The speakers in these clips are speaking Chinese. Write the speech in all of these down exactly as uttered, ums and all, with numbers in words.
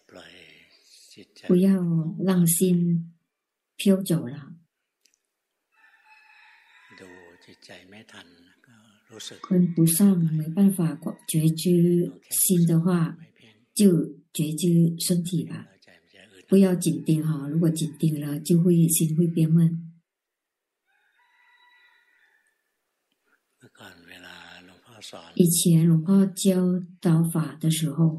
不要让心飘走了。跟不上没办法觉知心的话，就觉知身体吧。不要紧盯哈，如果紧盯了，就会心会变闷。以前หลวงพ่อ教导法的时候，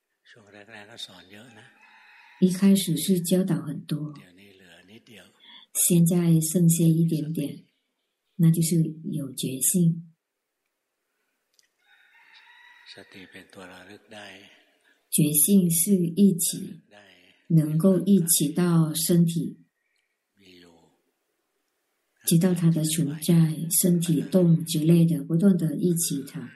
一开始是教导很多，现在剩下一点点，那就是有觉性。觉性是一起，能够一起到身体，知道它的存在，身体动之类的，不断的忆起它。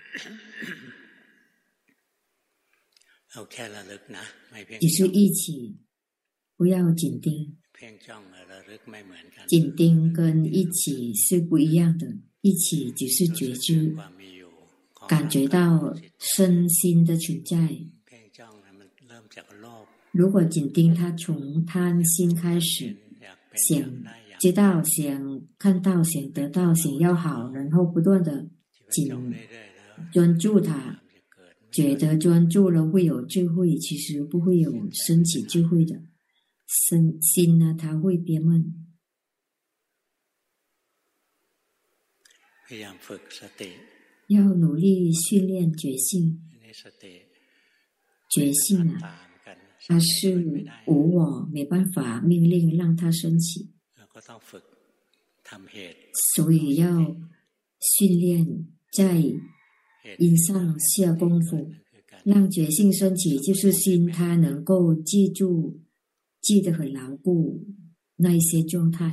只是忆起，不要紧盯。紧盯跟一起是不一样的，一起只是觉知，感觉到身心的存在。如果紧盯，它从贪心开始，想知道，想看到，想得到，想要好，然后不断的紧专注它，觉得专注了会有智慧，其实不会有升起智慧的。身心呢，它会憋闷。要努力训练觉性。觉性啊，它是无我，没办法命令让它升起，所以要训练在因上下功夫，让觉性升起，就是心它能够记住，记得很牢固那一些状态。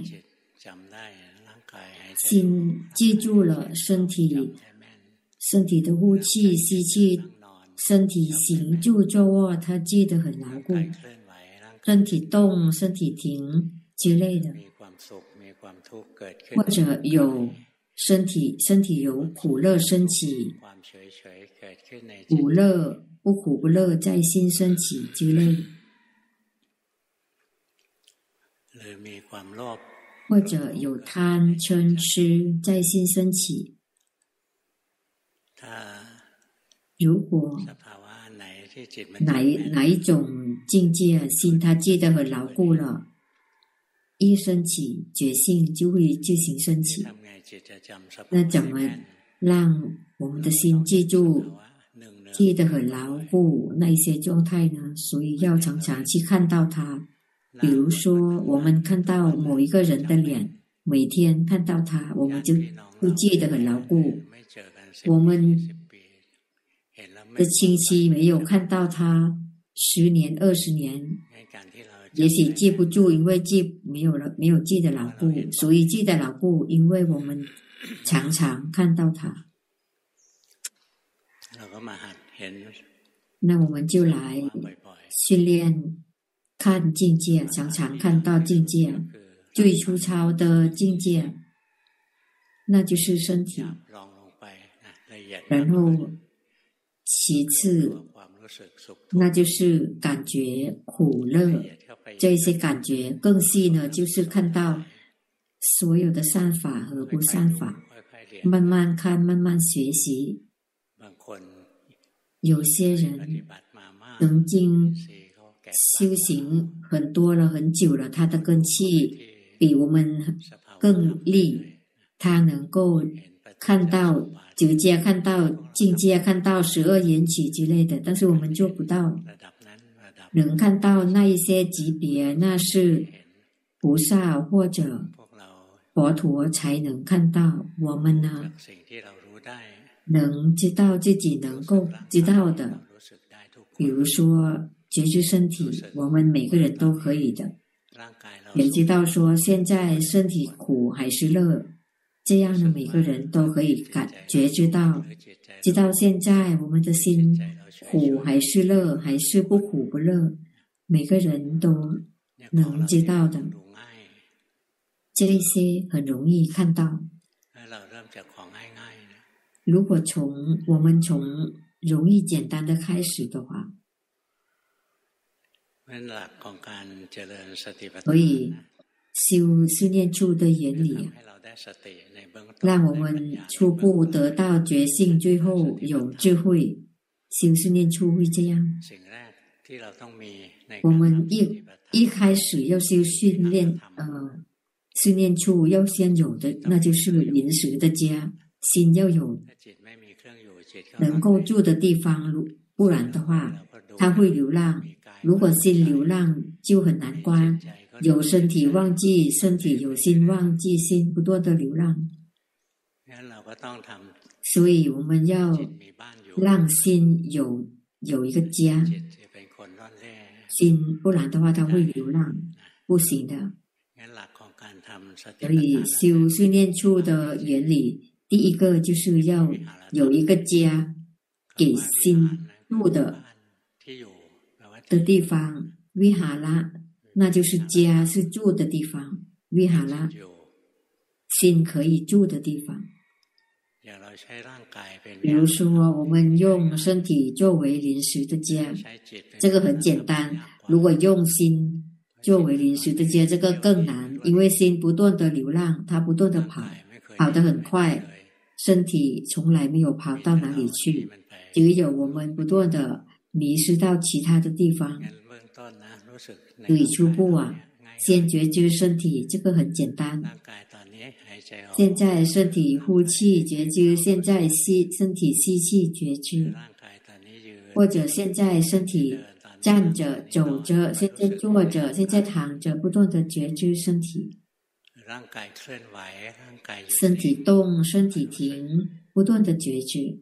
心记住了身体，身体的呼气、吸气，身体行住坐卧，它记得很牢固。身体动、身体停之类的，或者有身体身体有苦乐升起，苦乐不苦不乐在心升起之类的，或者有贪嗔痴在心升起。如果哪一哪一种境界心它记得很牢固了，一升起觉性就会自行升起。那怎么让我们的心记住记得很牢固那一些状态呢？所以要常常去看到它。比如说我们看到某一个人的脸，每天看到他，我们就会记得很牢固。我们的亲戚没有看到他十年二十年，也许记不住，因为记没有了，没有记得牢固，所以记得牢固，因为我们常常看到他。那我们就来训练看境界，常常看到境界，最粗糙的境界，那就是身体。然后其次，那就是感觉苦乐，这些感觉更细呢，就是看到所有的善法和不善法，慢慢看，慢慢学习。有些人曾经修行很多了，很久了，他的根器比我们更利，他能够看到九界，看到境界，看到十二缘起之类的，但是我们做不到。能看到那一些级别，那是菩萨或者佛陀才能看到。我们呢，能知道自己能够知道的，比如说觉知身体，我们每个人都可以的。也知道说现在身体苦还是乐，这样的每个人都可以感觉知道，知道现在我们的心苦还是乐，还是不苦不乐，每个人都能知道的。这些很容易看到。如果从我们从容易简单的开始的话， 所以修训练处的原理让我们初步得到觉性，最后有智慧。修训练处会这样，我们一一开始要修训练呃训练处要先有的，那就是临时的家，心要有能够住的地方，不然的话它会流浪。如果心流浪就很难关，有身体忘记身体，有心忘记心，不断的流浪。所以我们要让心有有一个家，心不然的话它会流浪，不行的。所以修训练处的原理，第一个就是要有一个家给心住的的地方，维哈拉那就是家，是住的地方，维哈拉心可以住的地方。比如说我们用身体作为临时的家，这个很简单。如果用心作为临时的家，这个更难，因为心不断的流浪，它不断的跑，跑得很快，身体从来没有跑到哪里去，只有我们不断的迷失到其他的地方。所以初步啊，先觉知身体，这个很简单。现在身体呼气觉知，现在吸身体吸气觉知，或者现在身体站着走着，现在坐着，现在躺着，不断的觉知身体。身体动，身体停，不断的觉知。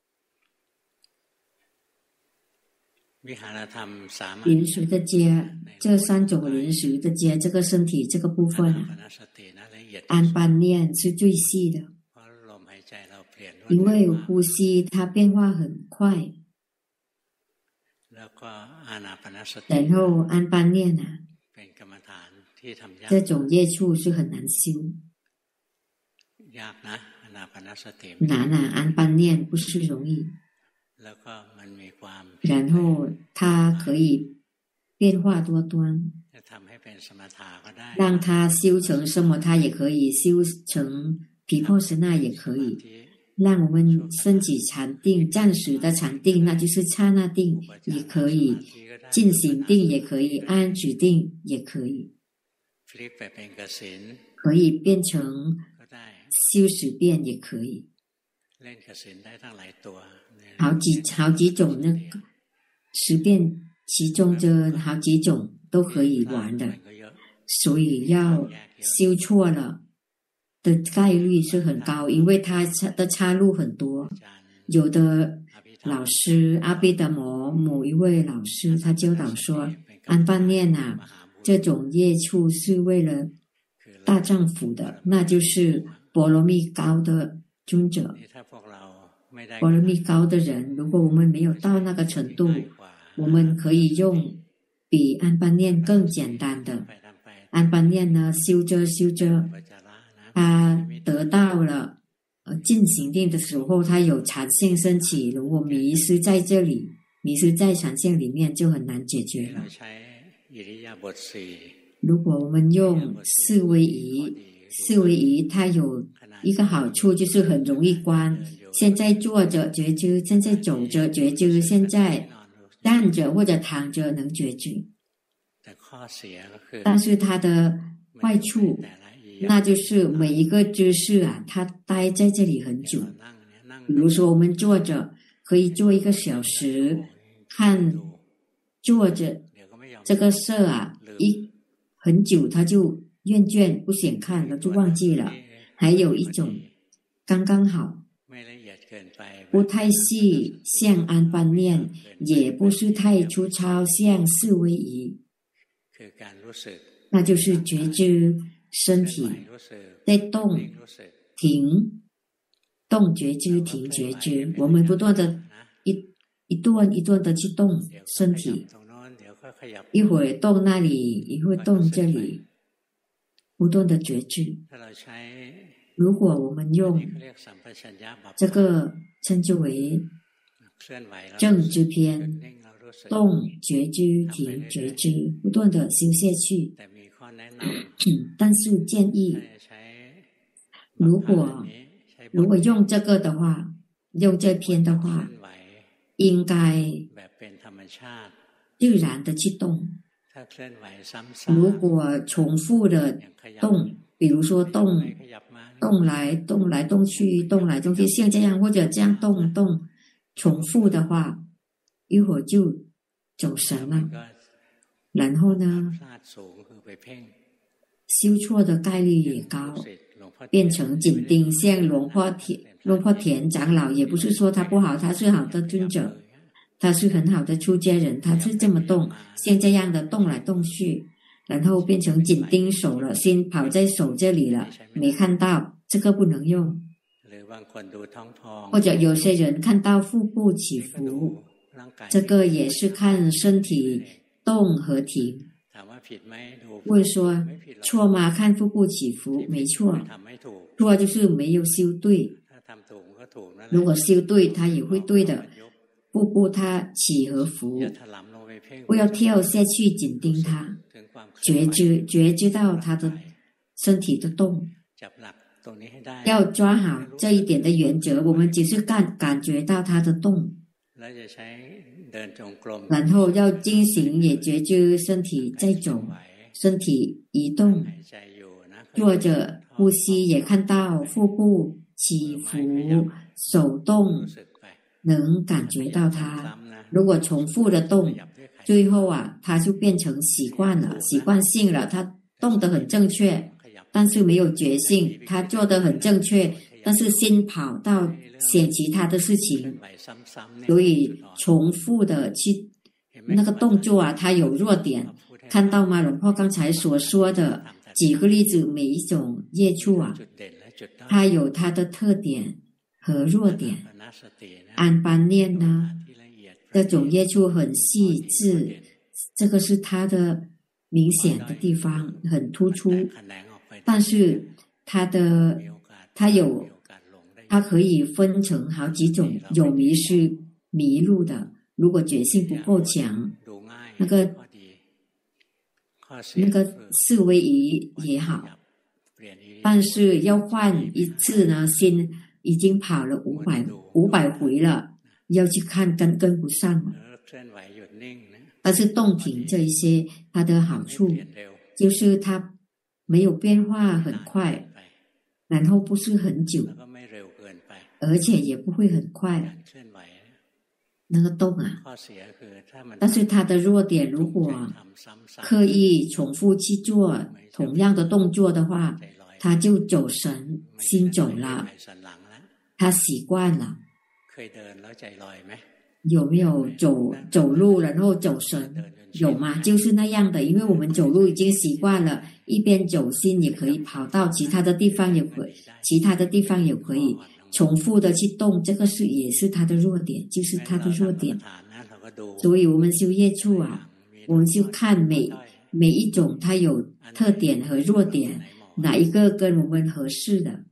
临时的家，这三种临时的家，这个身体这个部分啊，安般念是最细的，因为呼吸它变化很快，然后安般念啊，这种业处是很难修，难啊，安般念不是容易。然后它可以变化多端，让它修成什么，它也可以修成毗婆舍那，也可以让我们升起禅定，暂时的禅定，那就是刹那定，也可以进行定，也可以安止定，也可以可以变成修十遍，也可以好几好几种那个十遍，其中的好几种都可以玩的，所以要修错了的概率是很高，因为它的岔路很多。有的老师阿毗达摩某一位老师，他教导说，安般念啊，这种业处是为了大丈夫的，那就是波罗蜜高的尊者。波罗蜜高的人，如果我们没有到那个程度，我们可以用比安般念更简单的安般念呢，修着修着，他得到了呃进行定的时候，他有禅性升起。如果迷失在这里，迷失在禅性里面，就很难解决了。如果我们用四位仪，四位仪它有一个好处，就是很容易观。现在坐着觉知，现在走着觉知，现在站着或者躺着能觉知。但是它的坏处，那就是每一个姿势啊，它待在这里很久。比如说我们坐着可以坐一个小时，看坐着这个色啊，一很久他就厌倦不想看了，就忘记了。还有一种刚刚好，不太细像安般念，也不是太粗糙像四位仪，那就是觉知身体在动停，动觉知，停觉知，我们不断的一一段一段的去动身体，一会儿动那里，一会儿动这里，不断的觉知。如果我们用这个称之为正知篇， 动觉知停觉知，不断的修下去。但是建议，如果如果用这个的话，用这篇的话，应该自然的去动。如果重复的动，比如说动动来动来动去，动来动去，像这样或者这样动动，重复的话，一会儿就走神了。然后呢，修错的概率也高，变成紧盯。像龙坡田龙坡田长老，也不是说他不好，他是好的尊者，他是很好的出家人，他是这么动，像这样的动来动去，然后变成紧盯手了，心跑在手这里了，没看到，这个不能用。或者有些人看到腹部起伏，这个也是看身体动和停。问说错吗？看腹部起伏没错，错就是没有修对。如果修对，它也会对的。腹部它起和伏，不要跳下去紧盯它，觉知觉知到它的身体的动，要抓好这一点的原则。我们只是感感觉到它的动，然后要进行也觉知身体在走，身体移动，坐着呼吸也看到腹部起伏，手动能感觉到它。如果重复的动，最后啊，它就变成习惯了，习惯性了，它动得很正确，但是没有觉性，它做得很正确，但是心跑到想其他的事情，所以重复的去那个动作啊，它有弱点，看到吗？龙婆刚才所说的几个例子，每一种业处啊，它有它的特点和弱点。安般念呢，这种业处很细致，这个是它的明显的地方，很突出。但是它的它有它可以分成好几种，有迷失迷路的，如果觉性不够强，那个那个四维仪也好，但是要换一次呢，心已经跑了五百五百回了，要去看跟跟不上了。但是动停这一些，它的好处就是它没有变化很快，然后不是很久，而且也不会很快。那个动啊，但是它的弱点，如果刻意重复去做同样的动作的话，他就走神，心走了，他习惯了。有没有走走路然后走神？有吗？就是那样的，因为我们走路已经习惯了，一边走心也可以跑到其他的地方，也可以其他的地方也可以重复的去动，这个是也是他的弱点，就是他的弱点。所以我们修业处啊，我们就看每每一种它有特点和弱点，哪一个跟我们合适的。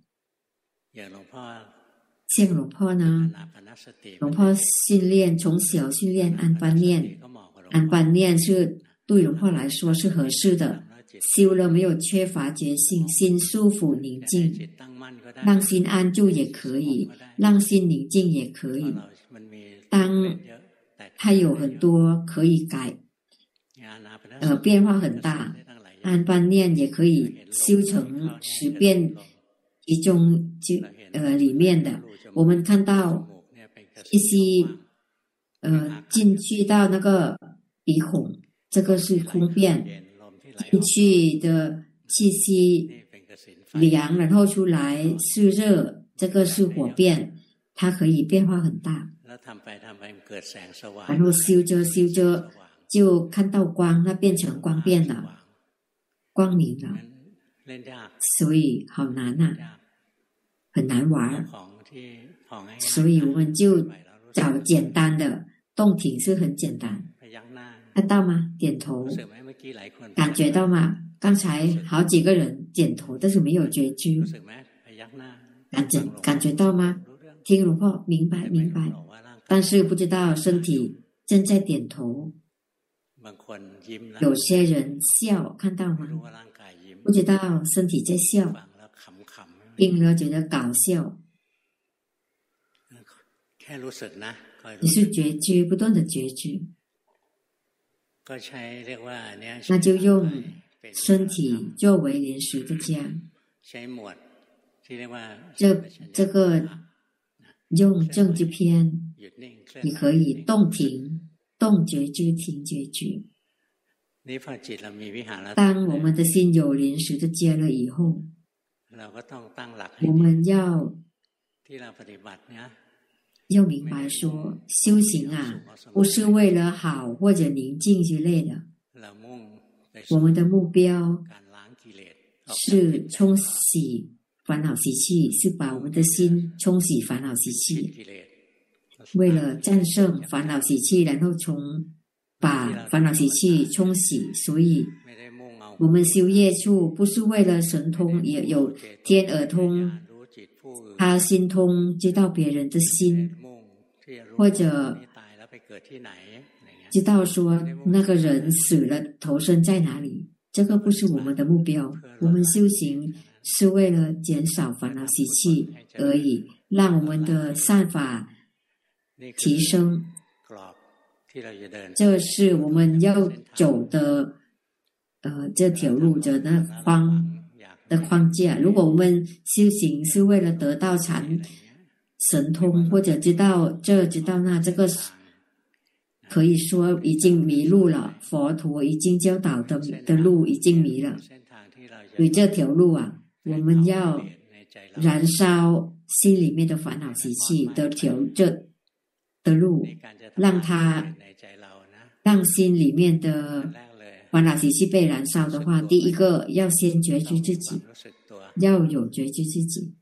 像龙婆呢，龙婆训练从小训练安般念，安般念是对龙婆来说是合适的，修了没有缺乏觉性，心舒服宁静，让心安住也可以，让心宁静也可以。当它有很多可以改，呃，变化很大，安般念也可以修成十遍其中就呃里面的。我们看到一些呃进去到那个鼻孔，这个是空变，进去的气息凉，然后出来是热，这个是火变，它可以变化很大。然后修着修着就看到光，那变成光变了，光明了，所以好难啊，很难玩。所以我们就找简单的，动停是很简单，看到吗？点头，感觉到吗？刚才好几个人点头，但是没有觉知，感觉感觉到吗？听龙婆明白明白，但是不知道身体正在点头，有些人笑，看到吗？不知道身体在笑，听了觉得搞笑，你是觉知，不断的觉知，那就用身体作为临时的家，这这个用正知篇，你可以动停，动觉知，停觉知。当我们的心有临时的家了以后，我们要要明白说，修行啊，不是为了好或者宁静之类的。我们的目标是冲洗烦恼习气，是把我们的心冲洗烦恼习气，为了战胜烦恼习气，然后从把烦恼习气冲洗。所以我们修业处不是为了神通，也有天耳通，他心通知道别人的心，或者知道说那个人死了投生在哪里，这个不是我们的目标。我们修行是为了减少烦恼习气而已，让我们的善法提升，这是我们要走的呃这条路的那框的框架。如果我们修行是为了得到禅神通，或者知道这知道那，这个可以说已经迷路了，佛陀已经教导的的路已经迷了。所以这条路啊，我们要燃烧心里面的烦恼习气的条这的路，让它让心里面的烦恼习气被燃烧的话，第一个要先觉知自己，要有觉知自己，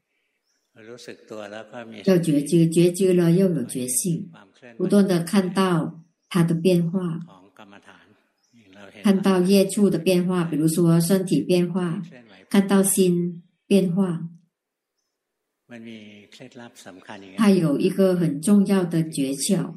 要觉知，觉知了要有觉性，不断的看到它的变化，看到业处的变化，比如说身体变化，看到心变化。它有一个很重要的诀窍，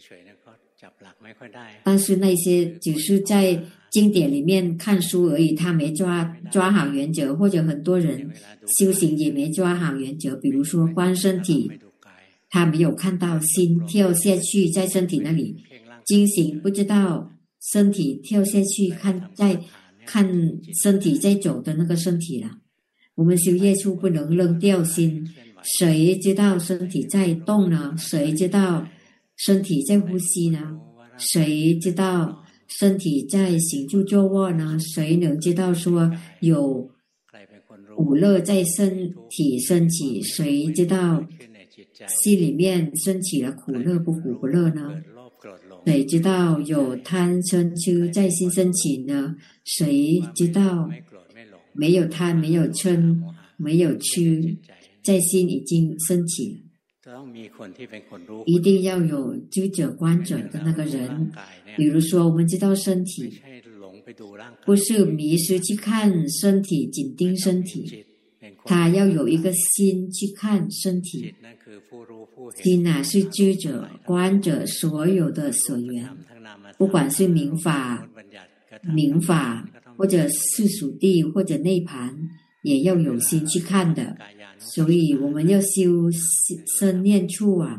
但是那些只是在经典里面看书而已，他没抓抓好原则，或者很多人修行也没抓好原则。比如说观身体，他没有看到心跳下去在身体那里，惊醒不知道身体跳下去，看在看身体在走的那个身体了。我们修业处不能扔掉心，谁知道身体在动呢？谁知道身体在呼吸呢？谁知道身体在行住坐卧呢？谁能知道说有苦乐在身体升起？谁知道心里面升起了苦乐不苦不乐呢？谁知道有贪嗔痴在心升起呢？谁知道没有贪没有嗔没有痴在心已经升起了？一定要有知者观者的那个人。比如说我们知道身体，不是迷失去看身体，紧盯身体，他要有一个心去看身体。心啊是知者观者所有的所缘，不管是明法明法或者世俗谛或者内盘，也要有心去看的。所以我们要修身念处啊，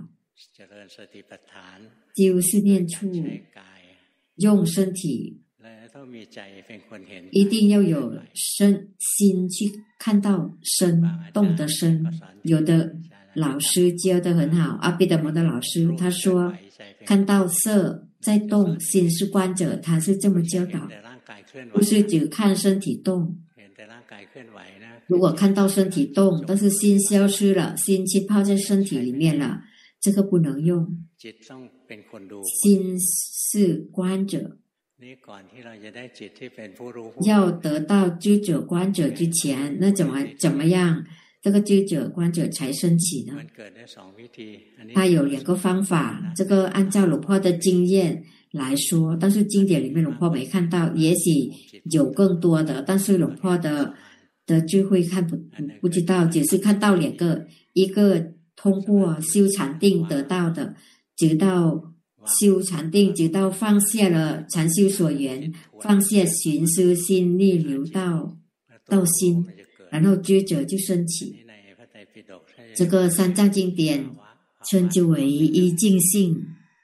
修是念处，用身体，一定要有身心去看到身动的身。有的老师教得很好，阿毗达摩的老师他说，看到色在动，心是观者，他是这么教导，不是只看身体动。如果看到身体动，但是心消失了，心浸泡在身体里面了，这个不能用。心是观者，要得到知者观者之前，那怎么怎么样这个知者观者才升起呢？它有两个方法，这个按照龙婆的经验来说，但是经典里面龙婆没看到，也许有更多的，但是龙婆的的智慧看不不知道，只是看到两个，一个通过修禅定得到的，直到修禅定，直到放下了禅修所缘，放下寻思心力流到到心，然后接着就升起。这个三藏经典称之为一境性。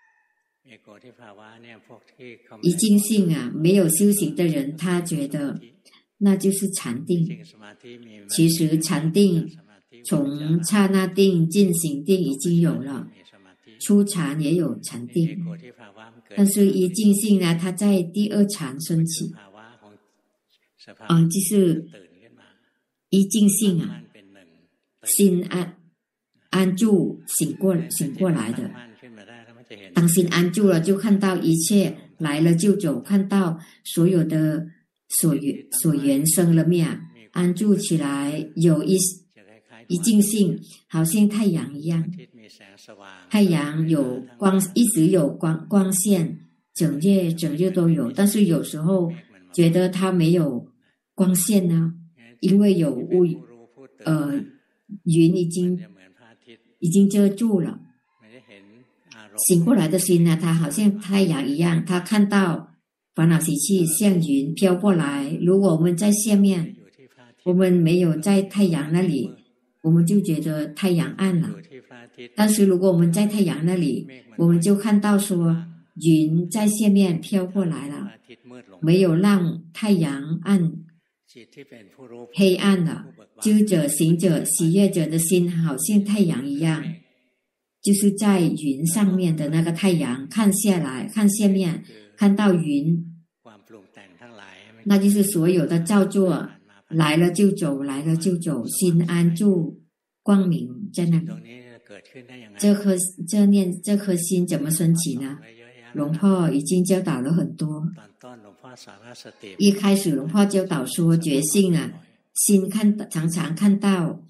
一境性啊，没有修行的人，他觉得那就是禅定。其实禅定从刹那定、进行定已经有了，初禅也有禅定，但是一境性呢，它在第二禅升起。啊、嗯，就是一境性啊，心安安住，醒过醒过来的。当心安住了，就看到一切来了就走，看到所有的所缘所缘生了灭，安住起来，有一一境性，好像太阳一样。太阳有光，一直有光光线，整夜整日都有，但是有时候觉得它没有光线呢，因为有雾，呃，云已经已经遮住了。醒过来的心呢，它好像太阳一样，它看到烦恼习气像云飘过来。如果我们在下面，我们没有在太阳那里，我们就觉得太阳暗了。但是如果我们在太阳那里，我们就看到说云在下面飘过来了，没有让太阳暗黑暗了。知者行者喜悦者的心好像太阳一样，就是在云上面的那个太阳，看下来，看下面，看到云，那就是所有的造作来了就走，来了就走，心安住，光明在那里。这颗这念这颗心怎么升起呢？龙婆已经教导了很多。一开始龙婆教导说，觉性啊，心看常常看到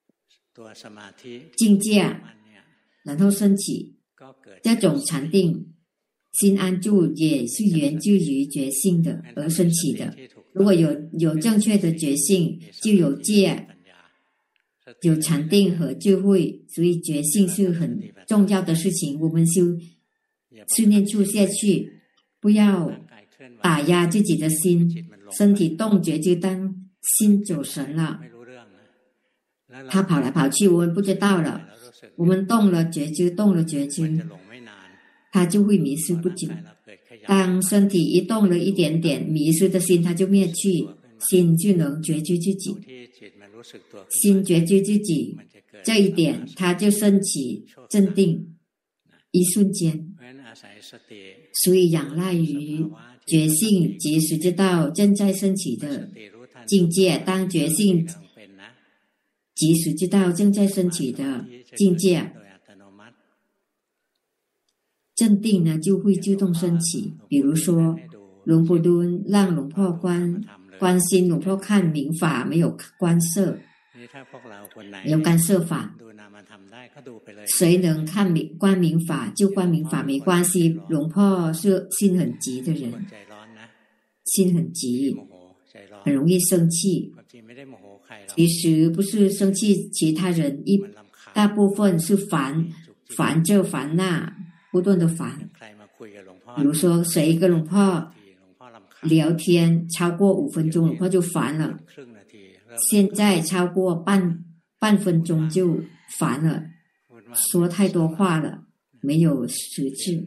境界，然后升起这种禅定，心安住也是源自于觉性的而升起的。如果有有正确的觉性，就有戒，有禅定和智慧，所以觉性是很重要的事情。我们修训练出下去，不要打压自己的心，身体动觉就当心走神了，他跑来跑去，我们不知道了。我们动了觉知，动了觉知，他就会迷失不久。当身体一动了一点点，迷失的心它就灭去，心就能觉知自己。心觉知自己，这一点它就升起镇定，一瞬间。所以仰赖于觉性，及时知道正在升起的境界。当觉性及时知道正在升起的境界，镇定呢就会自动升起。比如说龙婆敦让龙婆观关心龙婆看明法，没有关涉，没有干涉法。谁能看明观明法就观明法，没关系。龙婆是心很急的人，心很急，很容易生气。其实不是生气其他人，一大部分是烦烦这烦那，不断的烦。比如说谁跟龙婆聊天超过五分钟，龙婆就烦了。现在超过半半分钟就烦了，说太多话了，没有实质。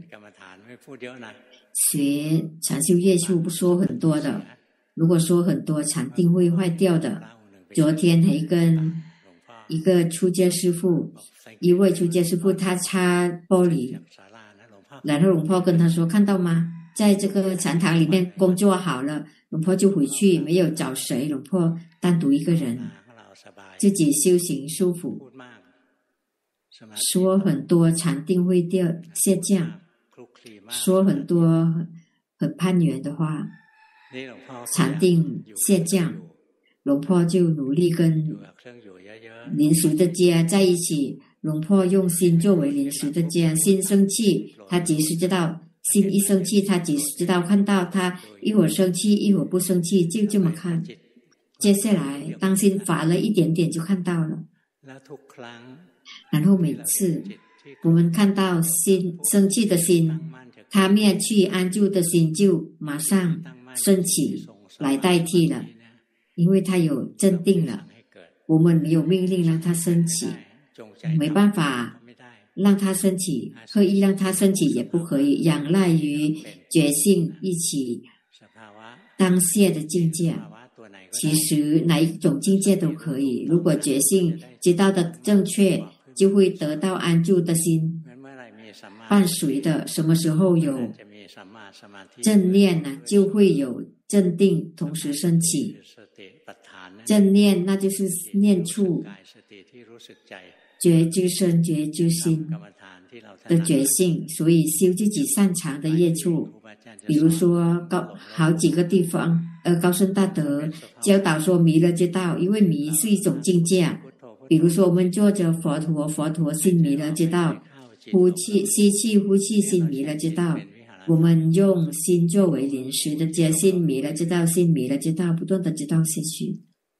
学禅修业处不说很多的，如果说很多禅定会坏掉的。昨天还跟一个出家师父，一位出家师父他擦玻璃，然后龙婆跟他说，看到吗，在这个禅堂里面工作好了，龙婆就回去，没有找谁，龙婆单独一个人自己修行舒服。说很多禅定会掉下降，说很多很攀缘的话，禅定下降。龙婆就努力跟临熟的家在一起，龙婆用心作为临熟的家。心生气，他及时知道，心一生气，他及时知道，看到他一会儿生气，一会儿不生气，就这么看。接下来，当心烦了一点点就看到了。然后每次我们看到心生气的心，它灭去，安住的心就马上升起来代替了，因为它有镇定了。我们没有命令让它升起，没办法让它升起，刻意让它升起也不可以，仰赖于觉性一起当下的境界。其实哪一种境界都可以，如果觉性知道的正确，就会得到安住的心。伴随的什么时候有正念呢，就会有镇定同时升起。正念那就是念处觉知身觉知心的觉性，所以修自己擅长的业处。比如说高好几个地方呃，高僧大德教导说弥勒之道，因为弥是一种境界。比如说我们坐着佛陀，佛陀心弥勒之道，呼气吸气呼气心弥勒之道，我们用心作为临时的觉心弥勒之道，心弥勒之道不断的知道下去。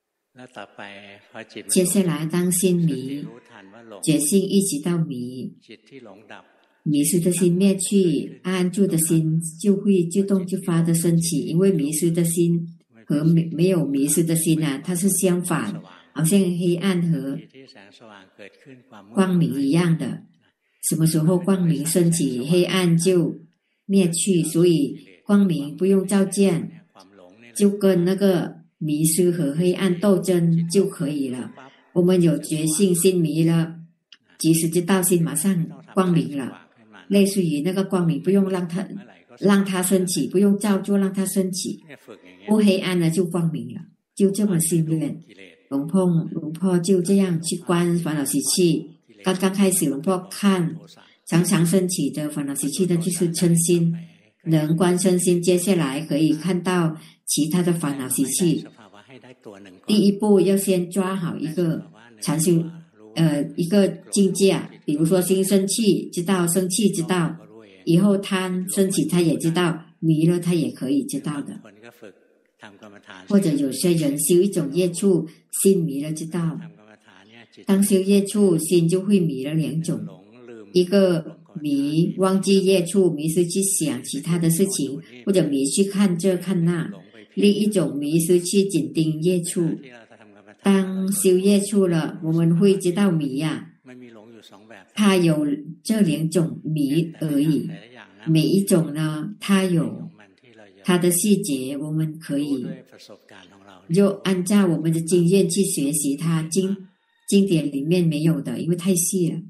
接下来当心迷觉性一直到迷迷失的心灭去，安住的心就会自动自发的升起。因为迷失的心和没有迷失的心啊，它是相反，好像黑暗和光明一样的。什么时候光明升起，黑暗就灭去，所以光明不用照见，就跟那个迷失和黑暗斗争就可以了。我们有觉性，心迷了，即使知道心马上光明了，类似于那个光明不用让它让它升起，不用照做让它升起，不黑暗了就光明了，就这么训练。龙婆龙婆就这样去观烦恼习气。刚刚开始龙婆看常常升起的烦恼习气的就是嗔心，能观嗔心，接下来可以看到其他的烦恼习气。第一步要先抓好一个禅修呃一个境界，比如说心生气知道，生气知道，以后贪升起他也知道，迷了他也可以知道的。或者有些人修一种业处，心迷了知道，当修业处心就会迷了两种，一个迷忘记业处，迷失去想其他的事情，或者迷去看这看那，另一种迷失去紧盯业处。当修业处了，我们会知道迷呀、啊，它有这两种迷而已，每一种呢它有它的细节，我们可以就按照我们的经验去学习它，经经典里面没有的，因为太细了。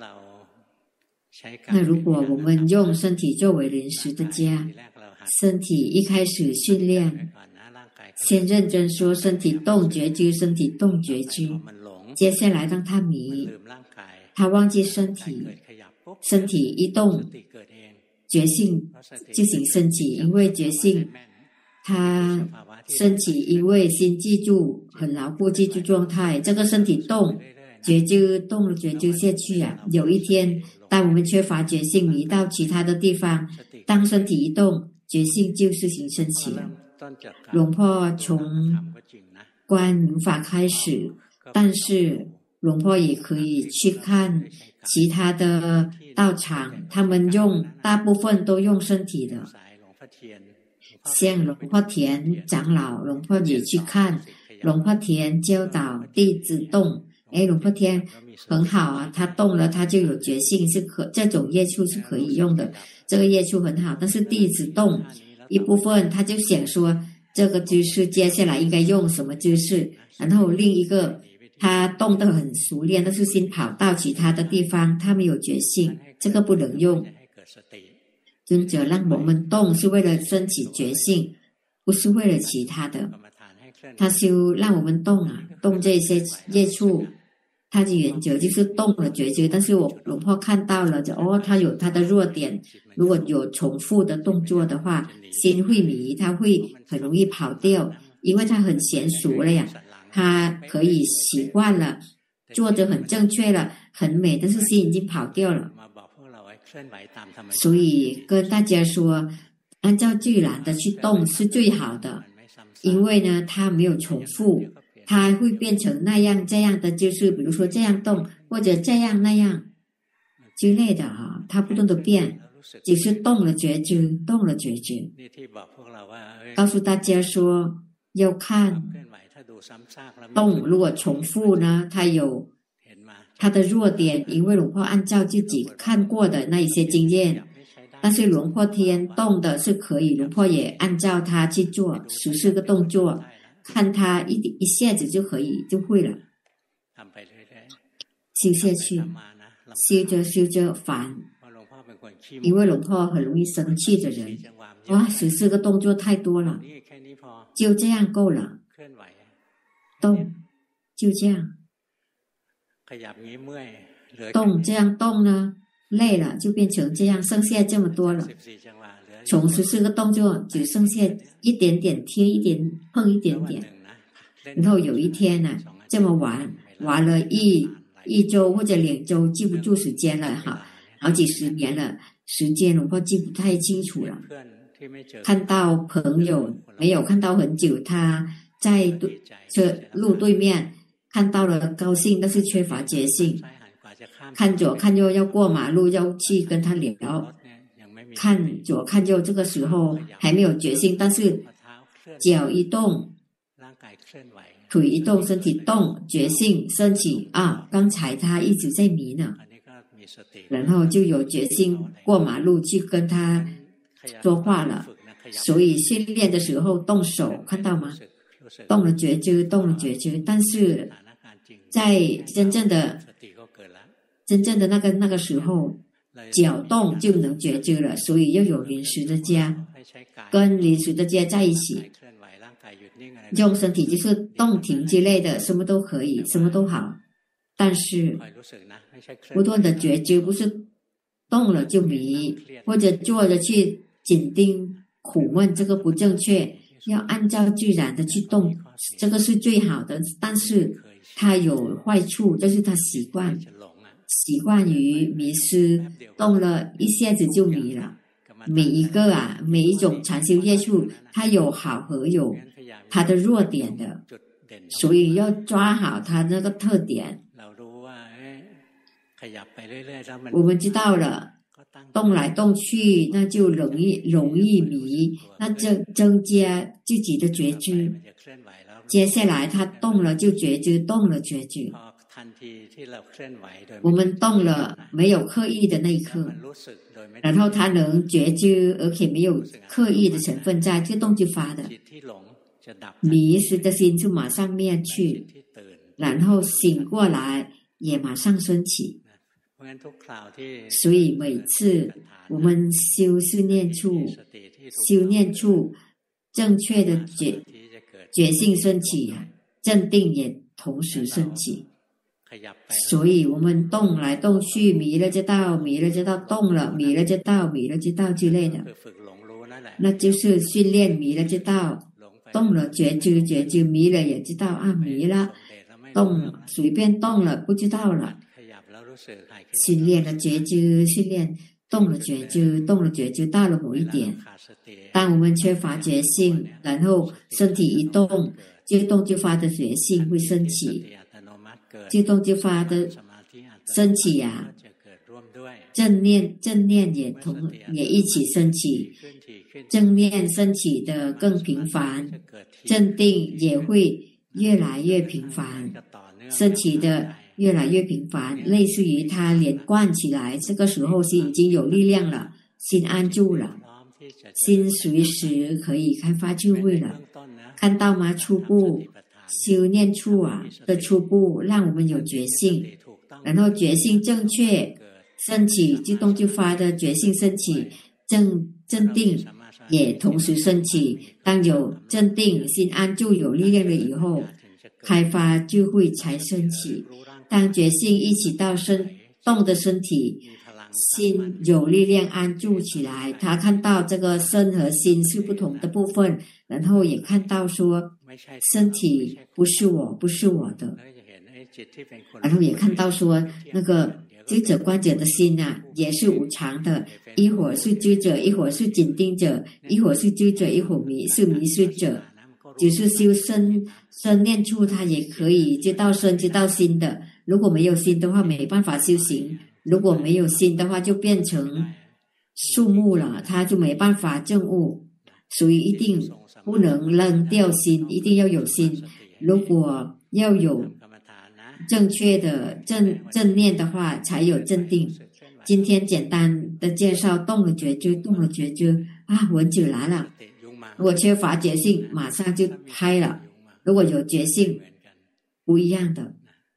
那如果我们用身体作为临时的家，身体一开始训练，先认真说身体动觉知，身体动觉知，接下来让它迷，他忘记身体，身体一动，觉性就行升起，因为觉性它升起，因为心记住很牢固记住状态，这个身体动，觉知动了觉知下去啊。有一天当我们缺乏觉性迷到其他的地方，当身体一动，觉性就是行升起了。龙婆从观明法开始，但是龙婆也可以去看其他的道场，他们用大部分都用身体的，像龙婆田长老，龙婆也去看，龙婆田教导弟子动，哎，龙婆田很好啊，他动了他就有觉性，是可这种业处是可以用的，这个业处很好。但是弟子动一部分他就想说这个姿势接下来应该用什么姿势，然后另一个他动得很熟练，但是心跑到其他的地方，他没有觉性，这个不能用。尊者让我们动是为了升起觉性，不是为了其他的。他修让我们动啊，动这些业处，他的原则就是动了觉知。但是我龙婆看到了，就哦，他有他的弱点，如果有重复的动作的话，心会迷，他会很容易跑掉，因为他很娴熟了呀。他可以习惯了，做得很正确了，很美，但是心已经跑掉了。所以跟大家说，按照自然的去动是最好的，因为呢，它没有重复，它会变成那样这样的，就是比如说这样动或者这样那样， 之类的啊，它不断的变，只是动了觉知，动了觉知。告诉大家说，要看动，如果重复呢，它有它的弱点，因为龙婆按照自己看过的那一些经验，但是龙婆天动的是可以，龙婆也按照它去做十四个动作，看它一一下子就可以就会了，修下去，修着修着烦，因为龙婆很容易生气的人，哇，十四个动作太多了，就这样够了，动就这样动，这样动呢累了就变成这样，剩下这么多了，从十四个动作只剩下一点点贴一点碰一点点，然后有一天呢这么玩玩了一一周或者两周，记不住时间了哈，好几十年了，时间龙婆记不太清楚了。看到朋友没有看到很久，他在车路对面看到了高兴，但是缺乏觉性，看左看右要过马路要去跟他聊，看左看右，这个时候还没有觉性，但是脚一动腿一动身体动觉性升起啊，刚才他一直在迷呢，然后就有决心过马路去跟他说话了。所以训练的时候动手，看到吗？动了觉知，动了觉知，但是在真正的真正的那个那个时候脚动就能觉知了，所以要有临时的家，跟临时的家在一起，用身体就是动停之类的，什么都可以，什么都好，但是不断的觉知，不是动了就迷，或者坐着去紧盯苦闷，这个不正确，要按照自然的去动，这个是最好的，但是它有坏处，就是它习惯习惯于迷失，动了一下子就迷了。每一个啊，每一种禅修业处，它有好和有它的弱点的，所以要抓好它那个特点。我们知道了，动来动去，那就容易容易迷，那增增加自己的觉知。接下来他动了就觉知，动了觉知。我们动了没有刻意的那一刻，然后他能觉知，而且没有刻意的成分在，这动就发的。迷失的心就马上灭去，然后醒过来也马上升起。所以每次我们修是念处，修念处正确的觉觉性升起，镇定也同时升起。所以我们动来动去，迷了就到，迷了就到，动了迷了就到，迷了就到之类的，那就是训练迷了就到，动了觉知觉知，迷了也知道啊，迷了动随便动了不知道了，训练了觉知，训练动了觉知，动了觉知，到了某一点，当我们缺乏觉性，然后身体一动，就动就发的觉性会升起，就动就发的升起呀、啊，正念正念也同也一起升起，正念升起的更频繁，镇定也会越来越频繁，升起的越来越频繁，类似于它连贯起来，这个时候心已经有力量了，心安住了，心随时可以开发智慧了，看到吗？初步修念处啊的初步，让我们有觉性，然后觉性正确升起，自动就发的觉性升起，正镇定也同时升起。当有镇定心安住有力量了以后，开发智慧才升起。当觉性一起到身动的身体，心有力量安住起来，他看到这个身和心是不同的部分，然后也看到说身体不是我不是我的，然后也看到说那个知者观者的心啊也是无常的，一会儿是知者，一会儿是紧盯者，一会儿是知者，一会儿迷是迷失者。只是修身身念处，它也可以知道身知道心的，如果没有心的话没办法修行， 如果没有心的话，就变成树木了，它就没办法证悟。所以一定不能扔掉心，一定要有心。如果要有正确的正正念的话，才有镇定。今天简单的介绍动了觉知，动了觉知啊，蚊子来了，如果缺乏觉性，马上就拍了。如果有觉性，不一样的，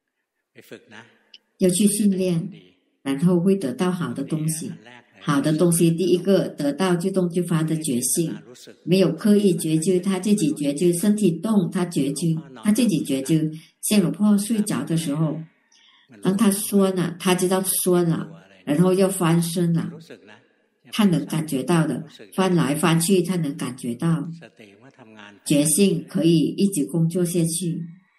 要去训练，然后会得到好的东西。好的东西，第一个得到自动自发的觉性，没有刻意觉知，他自己觉知，身体动，他觉知，他自己觉知。像老婆睡着的时候，当他酸了，他知道酸了，然后要翻身了，他能感觉到的，翻来翻去，他能感觉到，觉性可以一直工作下去。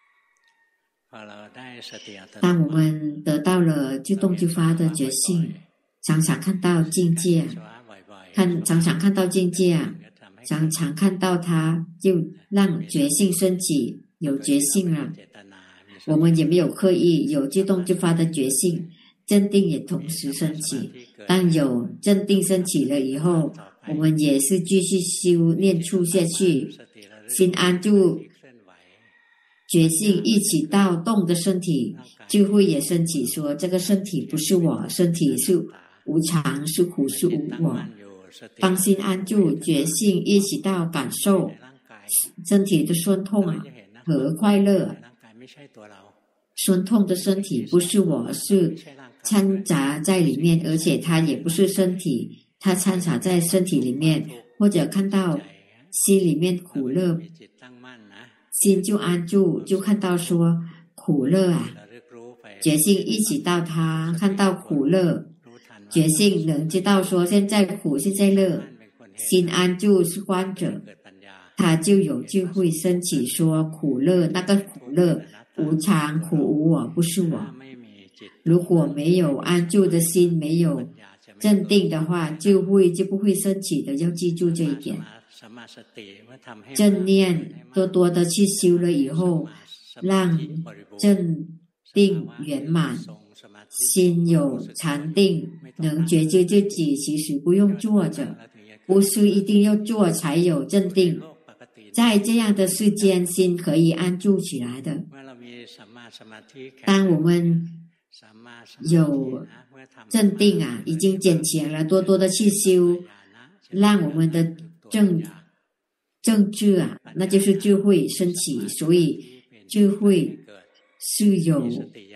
当我们得到了自动自发的觉性，常常看到境界，看常常看到境界，常常看到它，就让觉性升起，有觉性了。我们也没有刻意有自动自发的觉性，镇定也同时升起。当有镇定升起了以后，我们也是继续修炼出下去，心安住，觉性一起到动的身体，就会也升起说这个身体不是我，身体是无常，是苦，是无我。当心安住，觉性一起到感受身体的酸痛啊和快乐。酸痛的身体不是我，是掺杂在里面，而且它也不是身体，它掺杂在身体里面。或者看到心里面苦乐，心就安住，就看到说苦乐啊，觉性一起到它，看到苦乐，觉性能知道说现在苦现在乐，心安住是观者，他就有智慧升起说苦乐，那个苦乐无常苦无我，不是我。如果没有安住的心，没有镇定的话，就会就不会升起的，要记住这一点。正念多多的去修了以后，让正定圆满，心有禅定，能觉知自己，其实不用坐着，不是一定要坐才有镇定，在这样的世间，心可以安住起来的。当我们有镇定啊，已经坚强了，多多的去修，让我们的正正智啊，那就是智慧升起。所以智慧是有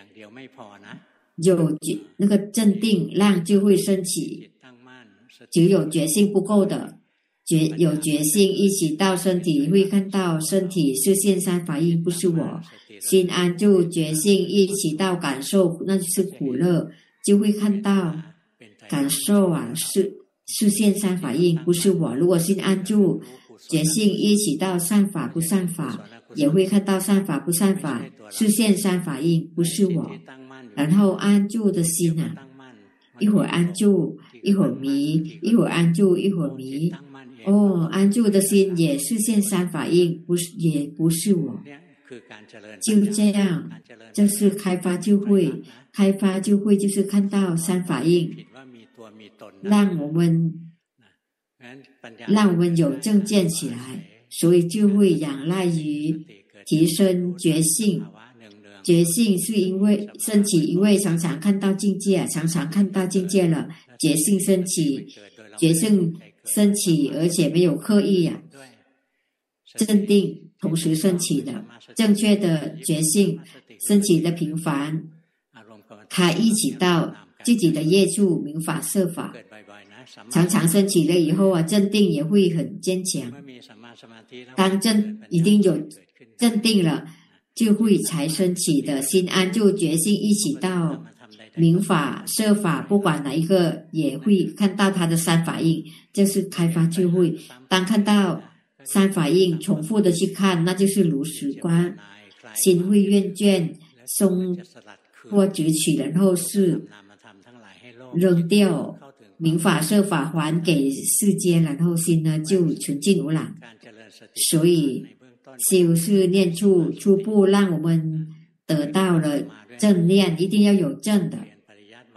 有那个镇定，让智慧升起。只有觉性不够的，觉有觉性一起到身体，会看到身体是现三法印，不是我。心安住，觉性一起到感受，那就是苦乐，就会看到感受啊，是是现三法印，不是我。如果心安住，觉性一起到善法不善法，也会看到善法不善法，是现三法印，不是我。然后安住的心啊，一会儿安住，一会儿迷，一会儿安住，一会儿迷。哦，安住的心也是现三法印，不是，也不是我。就这样，这是开发智慧，开发智慧就是看到三法印，让我们让我们有正见起来。所以智慧仰赖于提升觉性，觉性是因为升起，因为常常看到境界，常常看到境界了，觉性升起，觉性升起，而且没有刻意呀、啊，镇定同时升起的正确的觉性升起的频繁，它一起到自己的业处明法设法，常常升起了以后啊，镇定也会很坚强。当镇一定有镇定了，就会才升起的心安住觉性一起到明法设法，不管哪一个也会看到它的三法印，这是开发智慧。当看到三法印重复的去看，那就是如实观，心会厌倦松或直取，然后是扔掉明法设法还给世间，然后心呢就纯净无染。所以修是念处初步让我们得到了正念，一定要有正的，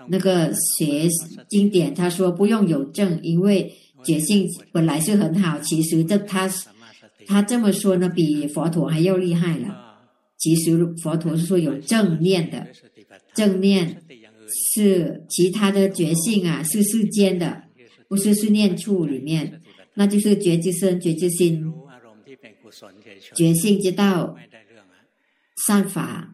那个学经典，他说不用有证，因为觉性本来是很好。其实这他他这么说呢，比佛陀还要厉害了。其实佛陀是说有正念的，正念是其他的觉性啊，是世间的，不是是念处里面，那就是觉知身、觉知心、觉性知道善法。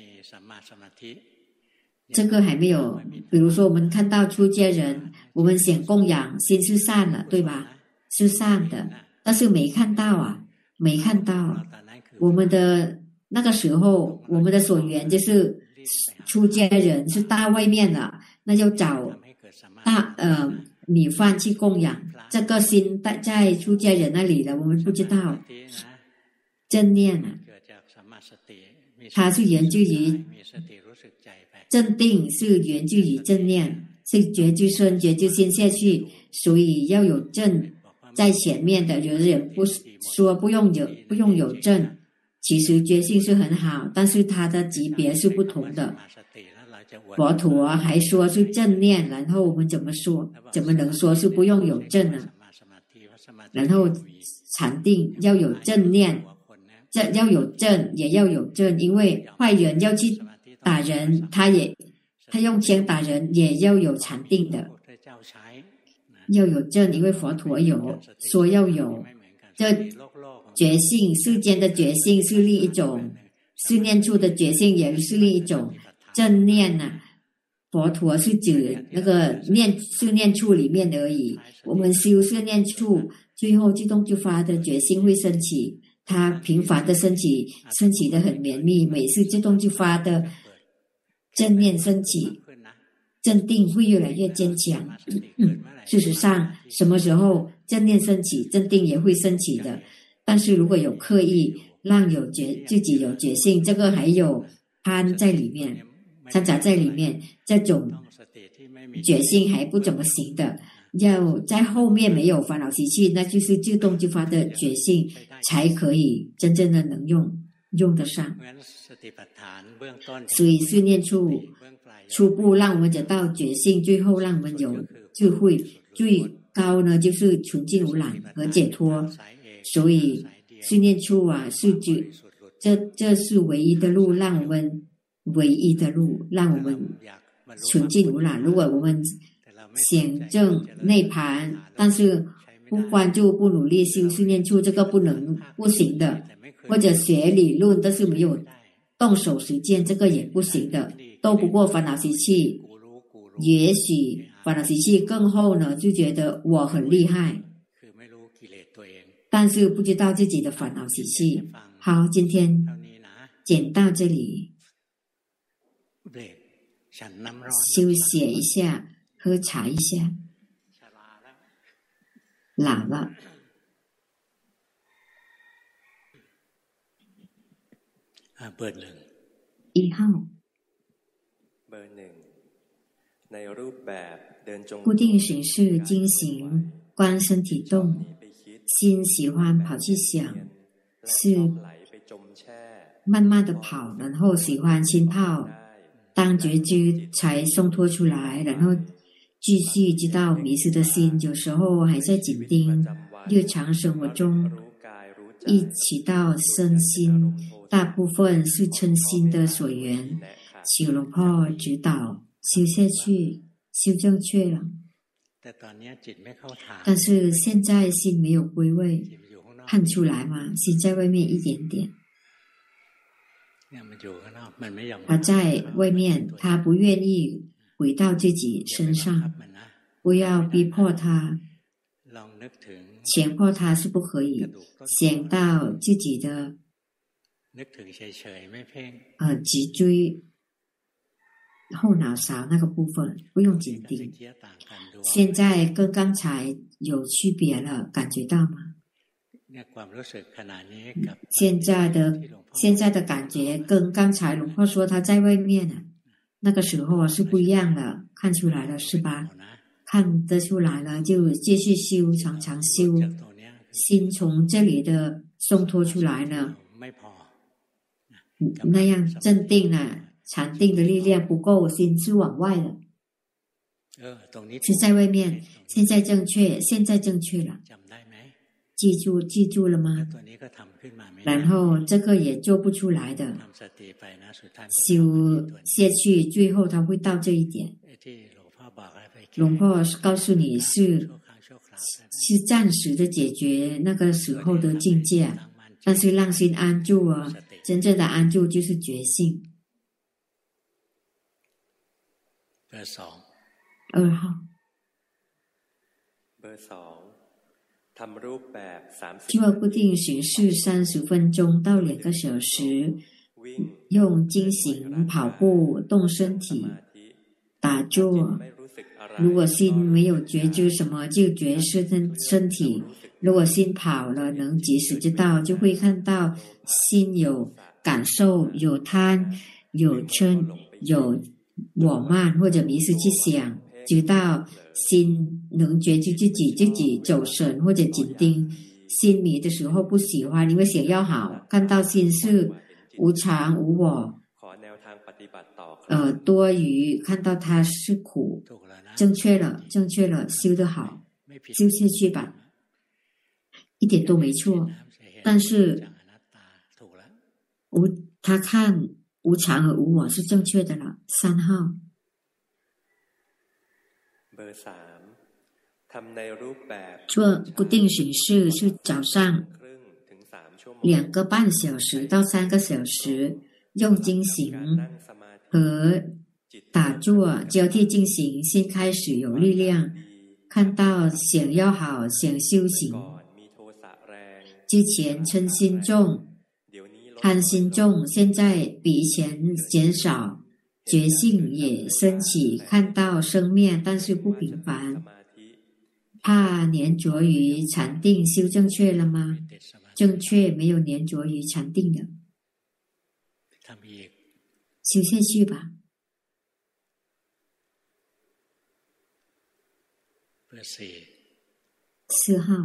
这个还没有，比如说我们看到出家人，我们想供养，心是善了，对吧？是善的，但是没看到啊，没看到。我们的那个时候，我们的所缘就是出家人是到外面了，那就找大呃米饭去供养，这个心在在出家人那里了，我们不知道正念啊，它是源自于正定，是源自于正念，是觉知身、觉知心下去，所以要有正在前面的。有的人不说不用有不用有正，其实觉性是很好，但是它的级别是不同的。佛陀还说是正念，然后我们怎么说？怎么能说是不用有正呢？然后禅定要有正念，这要有正，也要有正，因为坏人要去打人，他也他用枪打人，也要有禅定的，要有正，因为佛陀有说要有。这觉性，世间的觉性是另一种，是念处的觉性也是另一种。正念啊，佛陀是指那个念是念处里面而已。我们修是念处，最后自动就发的觉性会升起，它频繁的升起，升起的很绵密，每次自动就发的正念升起，正定会越来越坚强。嗯、事实上，什么时候正念升起，正定也会升起的。但是如果有刻意让有觉自己有觉性，这个还有攀在里面，掺杂在里面，这种觉性还不怎么行的。要在后面没有烦恼习气，那就是自动就发的觉性，才可以真正的能用用得上。所以训练出初步让我们得到觉性，最后让我们有智慧，最高呢就是纯净无染和解脱。所以训练出啊，是指这这是唯一的路，让我们唯一的路，让我们纯净无染。如果我们显证内盘，但是不关注不努力修训练出，这个不能不行的。或者学理论但是没有动手实践，这个也不行的，斗不过烦恼习气。也许烦恼习气更后呢，就觉得我很厉害，但是不知道自己的烦恼习气。好，今天讲到这里，休息一下，喝茶一下。老了。一号。固定形式进行观身体动，心喜欢跑去想，是慢慢的跑，然后喜欢心泡，当觉知才松脱出来，然后继续知道迷失的心有时候还在紧盯日常生活中，一起到身心，大部分是嗔心的所缘，请龙婆指导修下去，修正确了。但是现在心没有归位，看出来吗？心在外面一点点，他在外面，他不愿意回到自己身上，不要逼迫他，强迫他是不可以。想到自己的呃脊椎后脑勺那个部分不用紧盯，现在跟刚才有区别了，感觉到吗？现在的现在的感觉跟刚才龙婆说他在外面呢，那个时候是不一样了，看出来了是吧？看得出来了，就继续修，常常修，心从这里的松脱出来了，那样镇定了，禅定的力量不够，心是往外的， 是在外面，现在正确，现在正确了，记住记住了吗？然后这个也做不出来的，修下去，最后他会到这一点。龙婆告诉你是是暂时的解决那个时候的境界，但是让心安住啊，真正的安住就是觉性。二号。做固定形式三十分钟到两个小时，用经行、跑步、动身体、打坐。如果心没有觉知什么，就觉知身身体。如果心跑了，能及时知道，就会看到心有感受，有贪，有嗔，有我慢或者迷失去想，直到心能觉知自己自己走神或者紧盯。心迷的时候不喜欢，因为想要好，看到心是无常无我，呃，多余，看到它是苦，正确了，正确了，修得好，修下去吧，一点都没错。但是无他看无常和无我是正确的了。三号。做固定形式是早上两个半小时到三个小时，用经行和打坐交替进行，先开始有力量，看到想要好，想修行之前嗔心重，贪心重，现在比以前减少，觉性也升起，看到生灭，但是不平凡。怕粘着于禅定，修正确了吗？正确，没有粘着于禅定的，修下去吧。四号。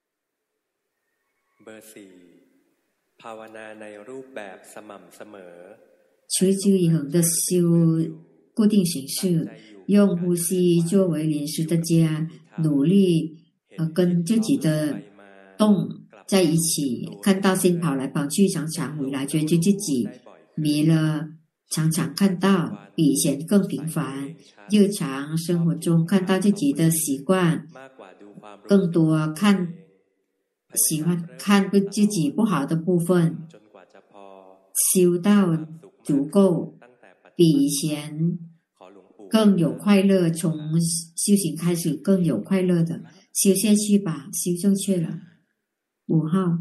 持之以恒的修固定形式，用呼吸作为临时的家，努力呃跟自己的动在一起，看到心跑来跑去，常常回来觉知自己迷了，常常看到比以前更频繁。日常生活中看到自己的习惯更多，看喜欢看自己不好的部分，修到足够，比以前更有快乐，从修行开始更有快乐的，修下去吧，修正确了。五号。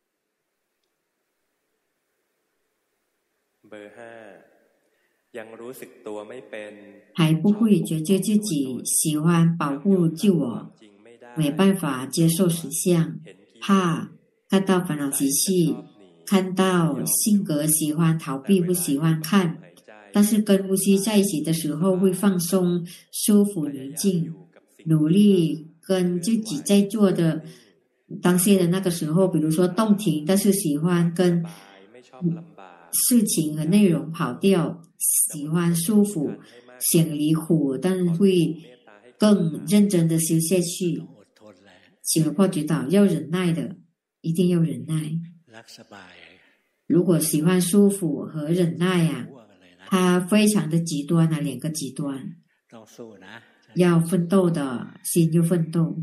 还不会觉知自己，喜欢保护自我，没办法接受实相，怕看到烦恼习气，看到性格喜欢逃避，不喜欢看，但是跟呼吸在一起的时候会放松、舒服、宁静，努力跟自己在做的当下的那个时候，比如说动停，但是喜欢跟事情和内容跑掉，喜欢舒服，想离苦，但会更认真的修下去。请龙婆指导，要忍耐的，一定要忍耐。如果喜欢舒服和忍耐啊，它非常的极端啊，两个极端，要奋斗的心就奋斗。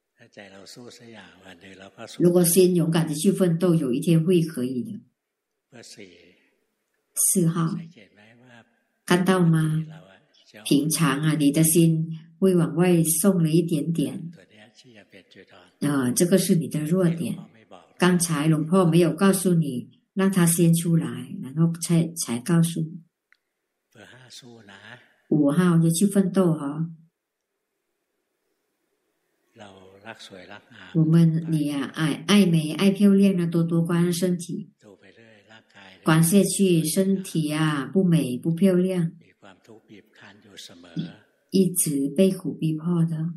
如果心勇敢的去奋斗，有一天会可以的。四号，看到吗？平常啊，你的心会往外送了一点点，呃，这个是你的弱点。刚才龙婆没有告诉你，让他先出来，然后才才告诉你。五号就去奋斗哈、哦。我们你啊，爱爱美爱漂亮啊，多多关身体。关下去，身体啊不美不漂亮，一直被苦逼迫的。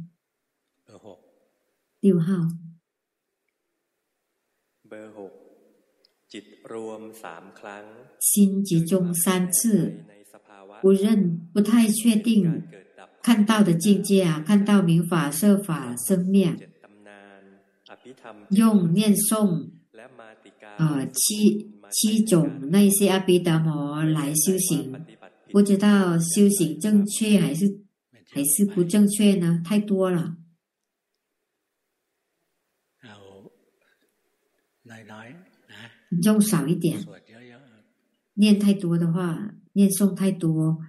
六号。心集中三次，不认不太确定看到的境界啊，看到明法、色法、生灭，用念诵呃七七种那些阿毗达摩来修行，不知道修行正确还是还是不正确呢？太多了。用少一点，念太多的话，念诵太多，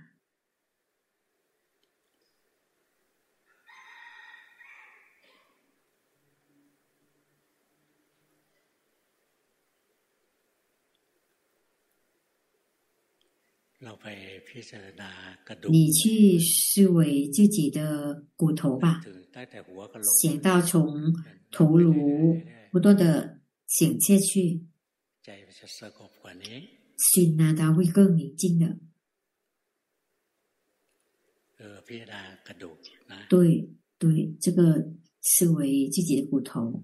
你去思维自己的骨头吧，想到从头颅不断的想下去，心呢，它会更宁静的。对对，这个思维自己的骨头，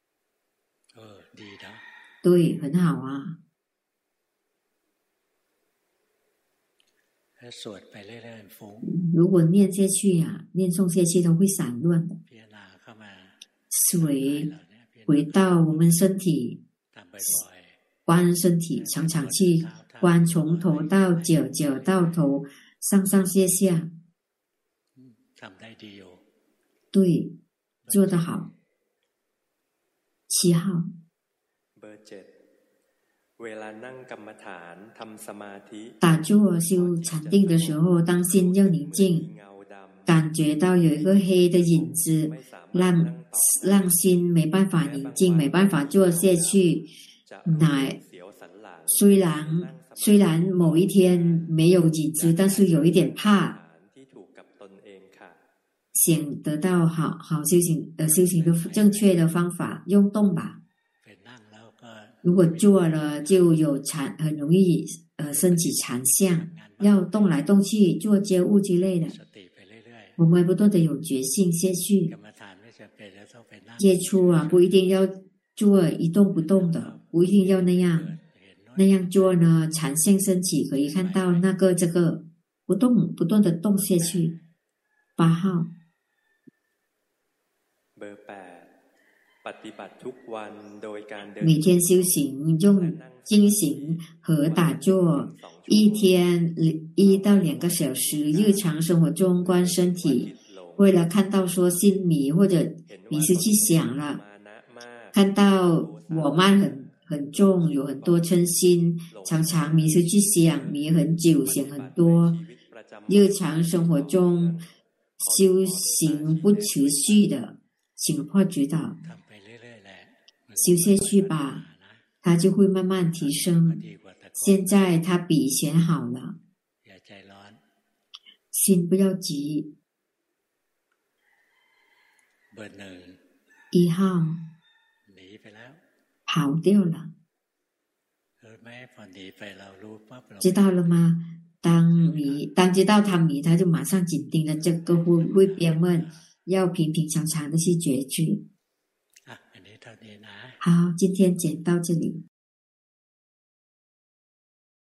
对，很好啊。如果念下去啊，念诵下去都会散乱的。思维回到我们身体，观身体，常常去观从头到脚，脚到头，上上下下。对，做得好。七号。打坐修禅定的时候，当心要宁静，感觉到有一个黑的影子，让让心没办法宁静，没办法坐下去。乃虽然虽然某一天没有影子，但是有一点怕。想得到好好修行，呃，修行的正确的方法，用动吧。如果做了就有禅，很容易呃升起禅相，要动来动去，做觉悟之类的。我们不断的有觉性下去，接触啊，不一定要做一动不动的，不一定要那样那样做呢。禅相升起，可以看到那个这个不动不断的动下去。八号。每天修行用精行和打坐，一天一到两个小时。日常生活中观身体，为了看到说心迷或者迷失去想了，看到我慢很很重，有很多嗔心，常常迷失去想，迷很久，想很多。日常生活中修行不持续的，请破指导。修下去吧，它就会慢慢提升。现在它比以前好了，心不要急。一号跑掉了，知道了吗？当迷，当知道他迷，他就马上紧盯了，这个会会憋闷，要平平常常的去觉知。好，今天讲到这里。